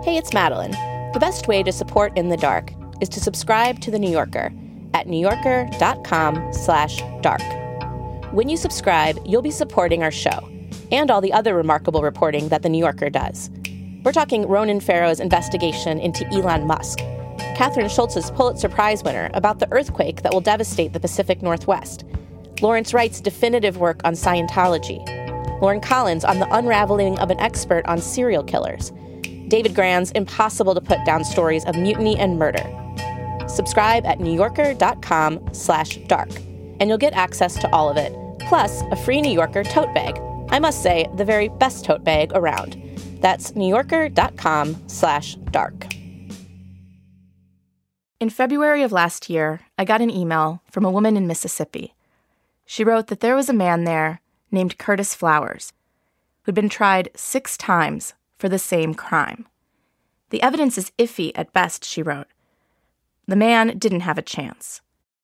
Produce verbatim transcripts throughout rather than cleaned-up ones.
Hey, it's Madeline. The best way to support In the Dark is to subscribe to The New Yorker at newyorker.com slash dark. When you subscribe, you'll be supporting our show and all the other remarkable reporting that The New Yorker does. We're talking Ronan Farrow's investigation into Elon Musk, Catherine Schultz's Pulitzer Prize winner about the earthquake that will devastate the Pacific Northwest, Lawrence Wright's definitive work on Scientology, Lauren Collins on the unraveling of an expert on serial killers, David Grann's impossible-to-put-down stories of mutiny and murder. Subscribe at newyorker.com slash dark, and you'll get access to all of it, plus a free New Yorker tote bag. I must say, the very best tote bag around. That's newyorker.com slash dark. In February of last year, I got an email from a woman in Mississippi. She wrote that there was a man there named Curtis Flowers who'd been tried six times for the same crime. The evidence is iffy at best, she wrote. The man didn't have a chance.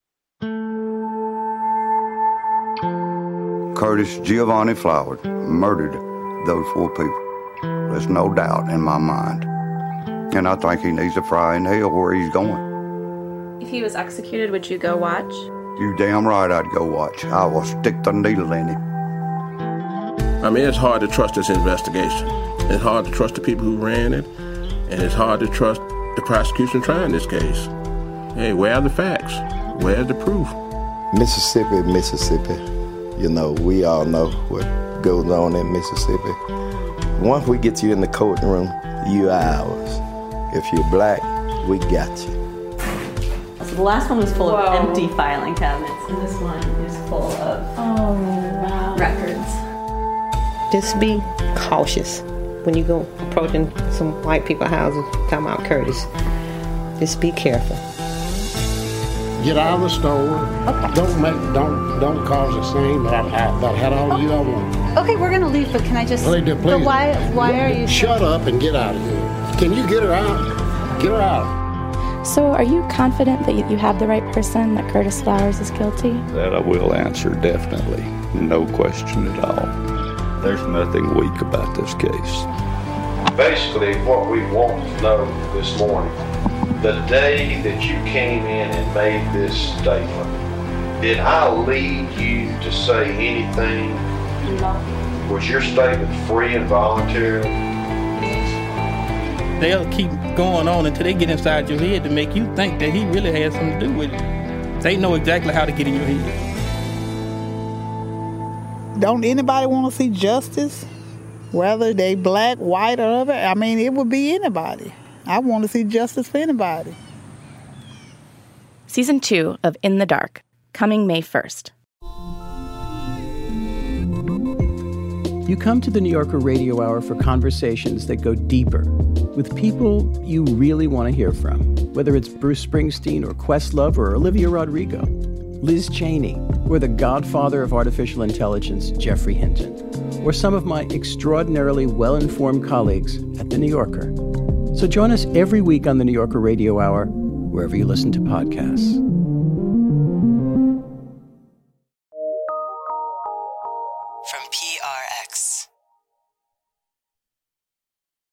Curtis Giovanni Flowers murdered those four people. There's no doubt in my mind. And I think he needs to fry in hell where he's going. If he was executed, would you go watch? You damn right I'd go watch. I will stick the needle in him. I mean, it's hard to trust this investigation. It's hard to trust the people who ran it, and it's hard to trust the prosecution trying this case. Hey, where are the facts? Where's the proof? Mississippi, Mississippi. You know, we all know what goes on in Mississippi. Once we get you in the courtroom, you are ours. If you're black, we got you. So the last one was full Whoa. of empty filing cabinets, and this one is full of Oh, wow. records. Just be cautious when you go approaching some white people's houses talking about Curtis. Just be careful. Get out of the store. Okay. Don't make, don't, don't cause a scene. But I, I, I had all you I want. Okay, we're gonna leave, but can I just? Please, please. But why? Why are you? Shut up and get out of here. Can you get her out? Get her out. So are you confident that you have the right person, that Curtis Flowers is guilty? That I will answer definitely. No question at all. There's nothing weak about this case. Basically, what we want to know this morning, the day that you came in and made this statement, did I lead you to say anything? No. Was your statement free and voluntary? They'll keep going on until they get inside your head to make you think that he really has something to do with it. They know exactly how to get in your head. Don't anybody want to see justice? Whether they black, white, or other? I mean, it would be anybody. I want to see justice for anybody. Season two of In the Dark, coming May first. You come to the New Yorker Radio Hour for conversations that go deeper with people you really want to hear from, whether it's Bruce Springsteen or Questlove or Olivia Rodrigo, Liz Cheney, or the godfather of artificial intelligence, Geoffrey Hinton, or some of my extraordinarily well-informed colleagues at The New Yorker. So join us every week on the New Yorker Radio Hour, wherever you listen to podcasts.